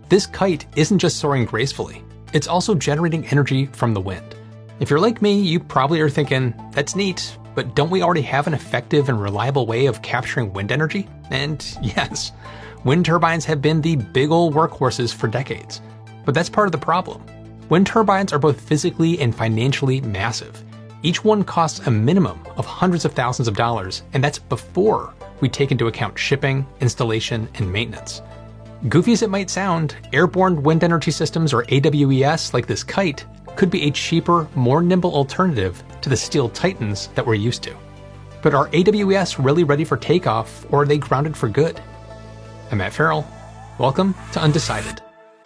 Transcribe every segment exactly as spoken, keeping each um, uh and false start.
this kite isn't just soaring gracefully, it's also generating energy from the wind. If you're like me, you probably are thinking, that's neat, but don't we already have an effective and reliable way of capturing wind energy? And yes, wind turbines have been the big ol' workhorses for decades. But that's part of the problem. Wind turbines are both physically and financially massive. Each one costs a minimum of hundreds of thousands of dollars, and that's before we take into account shipping, installation, and maintenance. Goofy as it might sound, airborne wind energy systems, or A W E S, like this kite, could be a cheaper, more nimble alternative to the steel titans that we're used to. But are A W E S really ready for takeoff, or are they grounded for good? I'm Matt Farrell. Welcome to Undecided.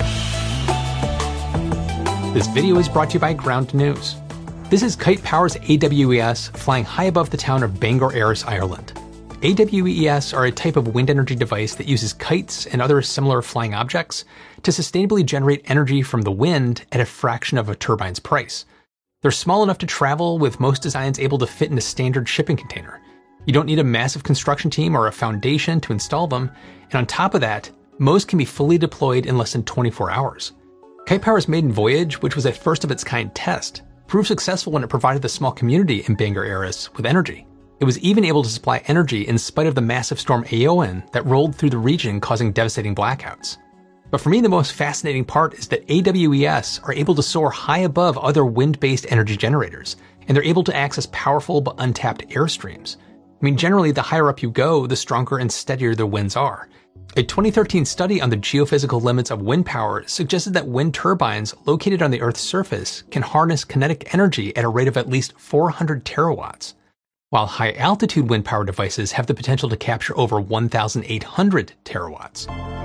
This video is brought to you by Ground News. This is Kite Power's A W E S flying high above the town of Bangor Airs, Ireland. A W E S are a type of wind energy device that uses kites and other similar flying objects to sustainably generate energy from the wind at a fraction of a turbine's price. They're small enough to travel, with most designs able to fit in a standard shipping container. You don't need a massive construction team or a foundation to install them, and on top of that, most can be fully deployed in less than twenty-four hours. Kite Power's maiden voyage, which was a first of its kind test, proved successful when it provided the small community in Bangor Airs with energy. It was even able to supply energy in spite of the massive storm Éowyn that rolled through the region, causing devastating blackouts. But for me, the most fascinating part is that A W E S are able to soar high above other wind-based energy generators, and they're able to access powerful but untapped airstreams. I mean, generally, the higher up you go, the stronger and steadier the winds are. A twenty thirteen study on the geophysical limits of wind power suggested that wind turbines located on the Earth's surface can harness kinetic energy at a rate of at least four hundred terawatts, while high-altitude wind power devices have the potential to capture over one thousand eight hundred terawatts.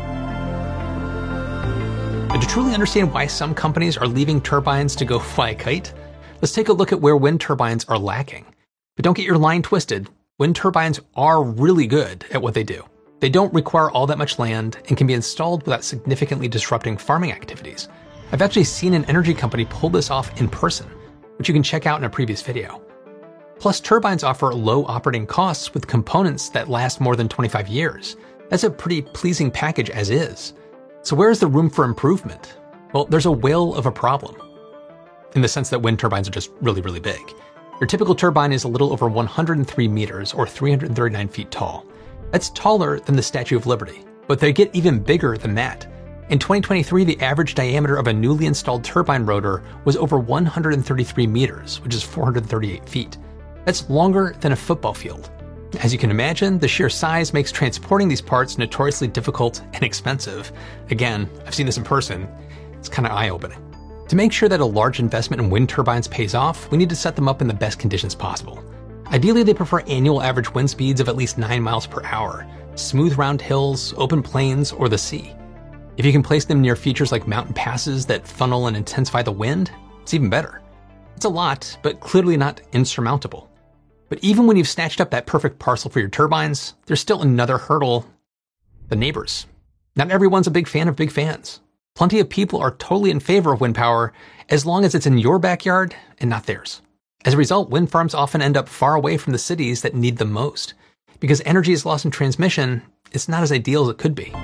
And to truly understand why some companies are leaving turbines to go fly a kite, let's take a look at where wind turbines are lacking. But don't get your line twisted. Wind turbines are really good at what they do. They don't require all that much land and can be installed without significantly disrupting farming activities. I've actually seen an energy company pull this off in person, which you can check out in a previous video. Plus, turbines offer low operating costs with components that last more than twenty-five years. That's a pretty pleasing package as is. So where is the room for improvement? Well, there's a whale of a problem, in the sense that wind turbines are just really, really big. Your typical turbine is a little over one hundred three meters, or three hundred thirty-nine feet tall. That's taller than the Statue of Liberty, but they get even bigger than that. In twenty twenty-three, the average diameter of a newly installed turbine rotor was over one hundred thirty-three meters, which is four hundred thirty-eight feet. That's longer than a football field. As you can imagine, the sheer size makes transporting these parts notoriously difficult and expensive. Again, I've seen this in person. It's kind of eye-opening. To make sure that a large investment in wind turbines pays off, we need to set them up in the best conditions possible. Ideally, they prefer annual average wind speeds of at least nine miles per hour, smooth round hills, open plains, or the sea. If you can place them near features like mountain passes that funnel and intensify the wind, it's even better. It's a lot, but clearly not insurmountable. But even when you've snatched up that perfect parcel for your turbines, there's still another hurdle: the neighbors. Not everyone's a big fan of big fans. Plenty of people are totally in favor of wind power as long as it's in your backyard and not theirs. As a result, wind farms often end up far away from the cities that need them most. Because energy is lost in transmission, it's not as ideal as it could be.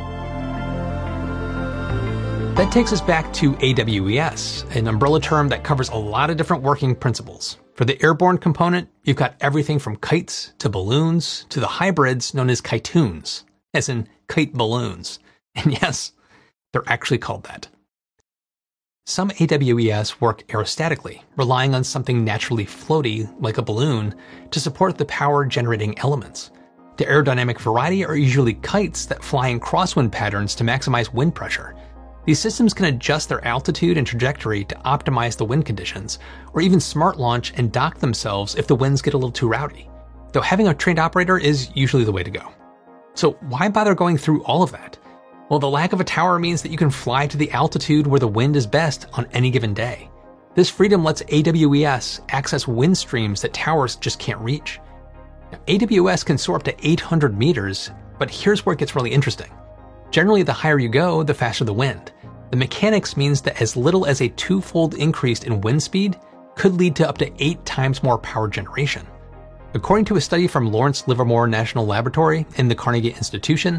That takes us back to A W E S, an umbrella term that covers a lot of different working principles. For the airborne component, you've got everything from kites to balloons to the hybrids known as kitoons, as in kite balloons. And yes, they're actually called that. Some A W E S work aerostatically, relying on something naturally floaty, like a balloon, to support the power-generating elements. The aerodynamic variety are usually kites that fly in crosswind patterns to maximize wind pressure. These systems can adjust their altitude and trajectory to optimize the wind conditions, or even smart launch and dock themselves if the winds get a little too rowdy. Though having a trained operator is usually the way to go. So why bother going through all of that? Well, the lack of a tower means that you can fly to the altitude where the wind is best on any given day. This freedom lets A W E S access wind streams that towers just can't reach. Now, A W E S can soar up to eight hundred meters, but here's where it gets really interesting. Generally, the higher you go, the faster the wind. The mechanics means that as little as a two-fold increase in wind speed could lead to up to eight times more power generation. According to a study from Lawrence Livermore National Laboratory and the Carnegie Institution,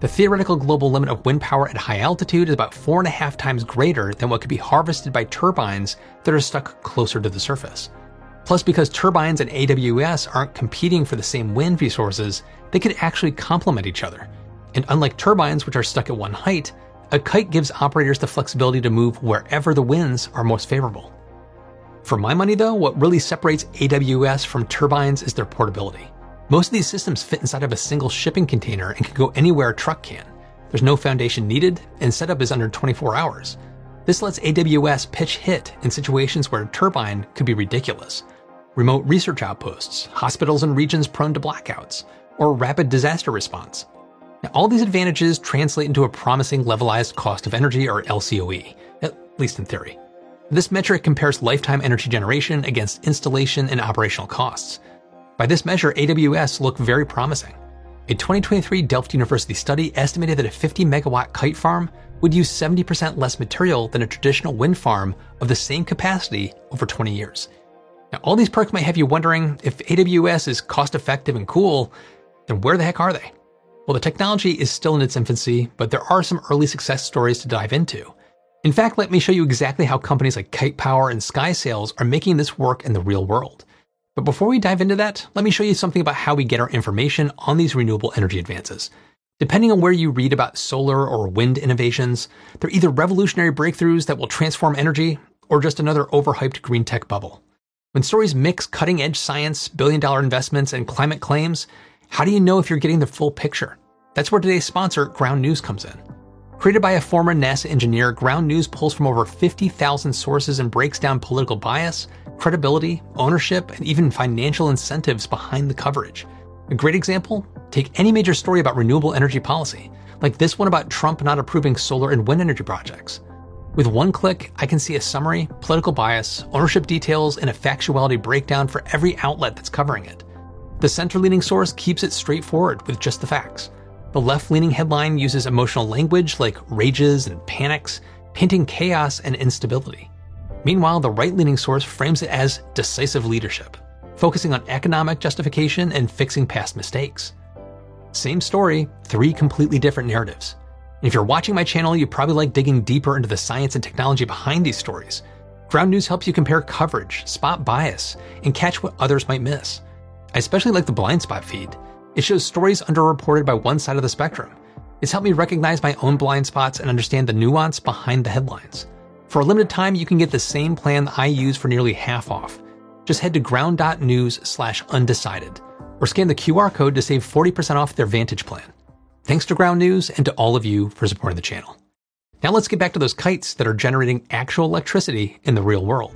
The theoretical global limit of wind power at high altitude is about four and a half times greater than what could be harvested by turbines that are stuck closer to the surface. Plus, because turbines and A W S aren't competing for the same wind resources, they could actually complement each other. And unlike turbines, which are stuck at one height, a kite gives operators the flexibility to move wherever the winds are most favorable. For my money though, what really separates A W S from turbines is their portability. Most of these systems fit inside of a single shipping container and can go anywhere a truck can. There's no foundation needed, and setup is under twenty-four hours. This lets A W S pitch hit in situations where a turbine could be ridiculous. Remote research outposts, hospitals in regions prone to blackouts, or rapid disaster response. Now, all these advantages translate into a promising levelized cost of energy, or L C O E, at least in theory. This metric compares lifetime energy generation against installation and operational costs. By this measure, A W S looked very promising. A twenty twenty-three Delft University study estimated that a fifty megawatt kite farm would use seventy percent less material than a traditional wind farm of the same capacity over twenty years. Now, all these perks might have you wondering, if A W S is cost-effective and cool, then where the heck are they? Well, the technology is still in its infancy, but there are some early success stories to dive into. In fact, let me show you exactly how companies like Kite Power and SkySails are making this work in the real world. But before we dive into that, let me show you something about how we get our information on these renewable energy advances. Depending on where you read about solar or wind innovations, they're either revolutionary breakthroughs that will transform energy, or just another overhyped green tech bubble. When stories mix cutting-edge science, billion-dollar investments, and climate claims, how do you know if you're getting the full picture? That's where today's sponsor, Ground News, comes in. Created by a former NASA engineer, Ground News pulls from over fifty thousand sources and breaks down political bias, credibility, ownership, and even financial incentives behind the coverage. A great example? Take any major story about renewable energy policy, like this one about Trump not approving solar and wind energy projects. With one click, I can see a summary, political bias, ownership details, and a factuality breakdown for every outlet that's covering it. The center-leaning source keeps it straightforward with just the facts. The left-leaning headline uses emotional language like rages and panics, painting chaos and instability. Meanwhile, the right-leaning source frames it as decisive leadership, focusing on economic justification and fixing past mistakes. Same story, three completely different narratives. And if you're watching my channel, you probably like digging deeper into the science and technology behind these stories. Ground News helps you compare coverage, spot bias, and catch what others might miss. I especially like the blind spot feed. It shows stories underreported by one side of the spectrum. It's helped me recognize my own blind spots and understand the nuance behind the headlines. For a limited time, you can get the same plan I use for nearly half off. Just head to ground.news slash undecided, or scan the Q R code to save forty percent off their Vantage plan. Thanks to Ground News and to all of you for supporting the channel. Now let's get back to those kites that are generating actual electricity in the real world.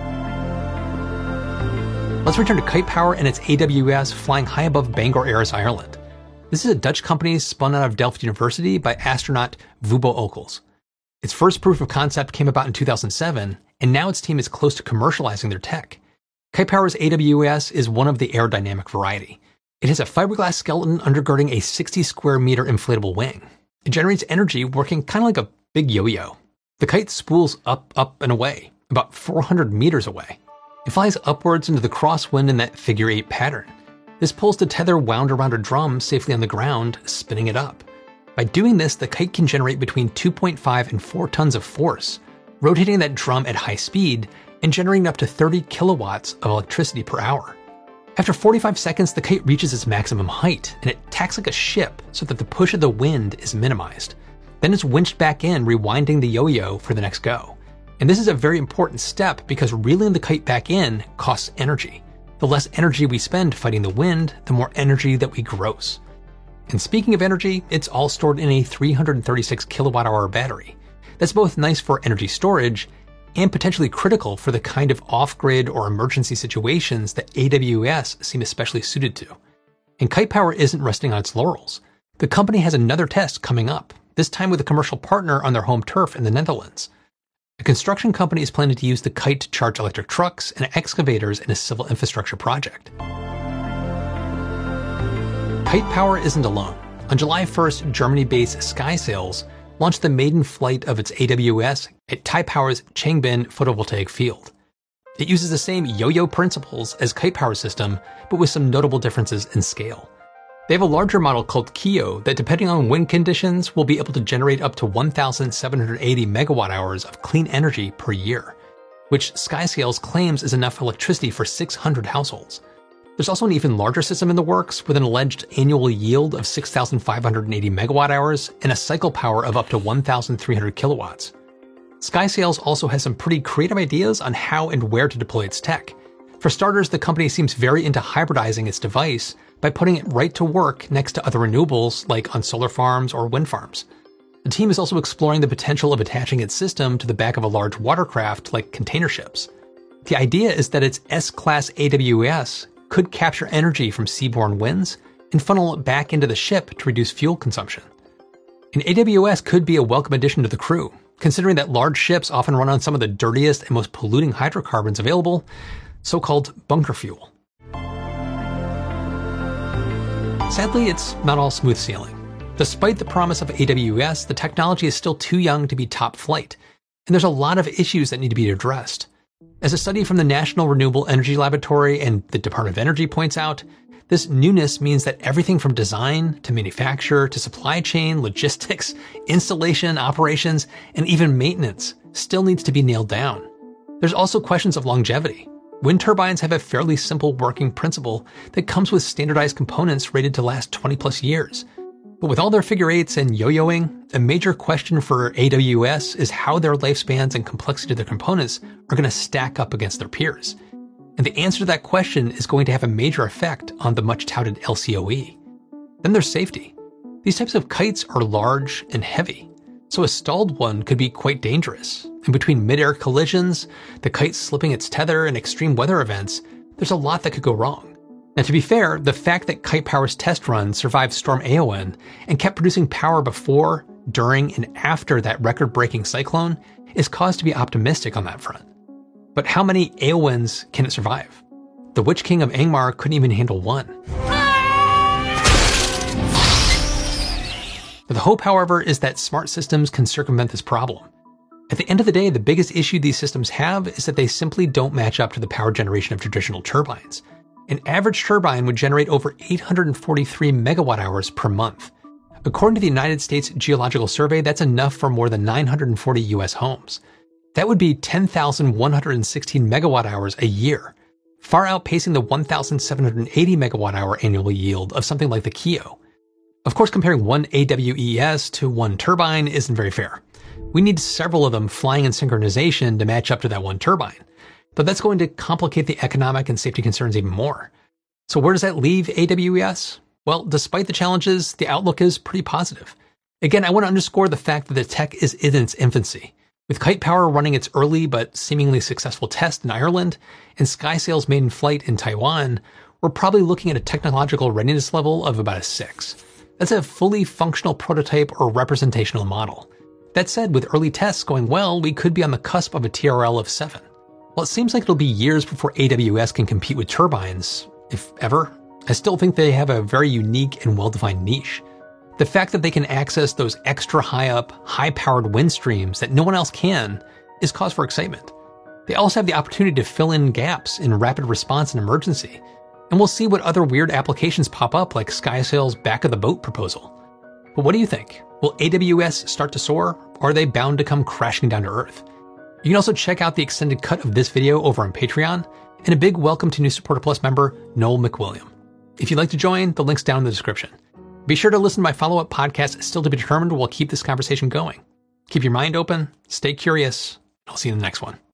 Let's return to Kite Power and its A W S flying high above Bangor Airs, Ireland. This is a Dutch company spun out of Delft University by astronaut Wubbo Ockels. Its first proof of concept came about in two thousand seven, and now its team is close to commercializing their tech. Kite Power's A W S is one of the aerodynamic variety. It has a fiberglass skeleton undergirding a sixty square meter inflatable wing. It generates energy working kind of like a big yo-yo. The kite spools up, up, and away, about four hundred meters away. It flies upwards into the crosswind in that figure eight pattern. This pulls the tether wound around a drum safely on the ground, spinning it up. By doing this, the kite can generate between two point five and four tons of force, rotating that drum at high speed and generating up to thirty kilowatts of electricity per hour. After forty-five seconds, the kite reaches its maximum height, and it tacks like a ship so that the push of the wind is minimized. Then it's winched back in, rewinding the yo-yo for the next go. And this is a very important step because reeling the kite back in costs energy. The less energy we spend fighting the wind, the more energy that we gross. And speaking of energy, it's all stored in a three hundred thirty-six kilowatt hour battery. That's both nice for energy storage and potentially critical for the kind of off-grid or emergency situations that A W S seem especially suited to. And Kite Power isn't resting on its laurels. The company has another test coming up, this time with a commercial partner on their home turf in the Netherlands. A construction company is planning to use the kite to charge electric trucks and excavators in a civil infrastructure project. Kite Power isn't alone. On July first, Germany-based SkySails launched the maiden flight of its A W S at Taipower's Changbin photovoltaic field. It uses the same yo-yo principles as Kite Power's system, but with some notable differences in scale. They have a larger model called Kio that, depending on wind conditions, will be able to generate up to one thousand seven hundred eighty megawatt hours of clean energy per year, which Skyscales claims is enough electricity for six hundred households. There's also an even larger system in the works with an alleged annual yield of six thousand five hundred eighty megawatt hours and a cycle power of up to one thousand three hundred kilowatts. Skyscales also has some pretty creative ideas on how and where to deploy its tech. For starters, the company seems very into hybridizing its device by putting it right to work next to other renewables like on solar farms or wind farms. The team is also exploring the potential of attaching its system to the back of a large watercraft like container ships. The idea is that its S-Class A W S could capture energy from seaborne winds and funnel it back into the ship to reduce fuel consumption. An A W S could be a welcome addition to the crew, considering that large ships often run on some of the dirtiest and most polluting hydrocarbons available, so-called bunker fuel. Sadly, it's not all smooth sailing. Despite the promise of A W S, the technology is still too young to be top flight, and there's a lot of issues that need to be addressed. As a study from the National Renewable Energy Laboratory and the Department of Energy points out, this newness means that everything from design to manufacture to supply chain, logistics, installation, operations, and even maintenance still needs to be nailed down. There's also questions of longevity. Wind turbines have a fairly simple working principle that comes with standardized components rated to last twenty plus years. But with all their figure eights and yo-yoing, a major question for A W S is how their lifespans and complexity of their components are going to stack up against their peers. And the answer to that question is going to have a major effect on the much-touted L C O E. Then there's safety. These types of kites are large and heavy, so a stalled one could be quite dangerous. And between mid-air collisions, the kite slipping its tether, and extreme weather events, there's a lot that could go wrong. And to be fair, the fact that Kite Power's test run survived Storm Aowen and kept producing power before, during, and after that record-breaking cyclone is cause to be optimistic on that front. But how many Aowens can it survive? The Witch King of Angmar couldn't even handle one. The hope, however, is that smart systems can circumvent this problem. At the end of the day, the biggest issue these systems have is that they simply don't match up to the power generation of traditional turbines. An average turbine would generate over eight hundred forty-three megawatt hours per month. According to the United States Geological Survey, that's enough for more than nine hundred forty U S homes. That would be ten thousand one hundred sixteen megawatt hours a year, far outpacing the one thousand seven hundred eighty megawatt hour annual yield of something like the Kio. Of course, comparing one A W E S to one turbine isn't very fair. We need several of them flying in synchronization to match up to that one turbine. But that's going to complicate the economic and safety concerns even more. So where does that leave A W E S? Well, despite the challenges, the outlook is pretty positive. Again, I want to underscore the fact that the tech is in its infancy. With Kite Power running its early but seemingly successful test in Ireland and Skyscales maiden flight in Taiwan, we're probably looking at a technological readiness level of about a six. That's a fully functional prototype or representational model. That said, with early tests going well, we could be on the cusp of a T R L of seven. While it seems like it'll be years before A W S can compete with turbines, if ever, I still think they have a very unique and well-defined niche. The fact that they can access those extra high-up, high-powered wind streams that no one else can is cause for excitement. They also have the opportunity to fill in gaps in rapid response and emergency, and we'll see what other weird applications pop up like Skyscales' back-of-the-boat proposal. But what do you think? Will A W S start to soar, or are they bound to come crashing down to Earth? You can also check out the extended cut of this video over on Patreon, and a big welcome to new Supporter Plus member, Noel McWilliam. If you'd like to join, the link's down in the description. Be sure to listen to my follow-up podcast, Still to Be Determined, while keep this conversation going. Keep your mind open, stay curious, and I'll see you in the next one.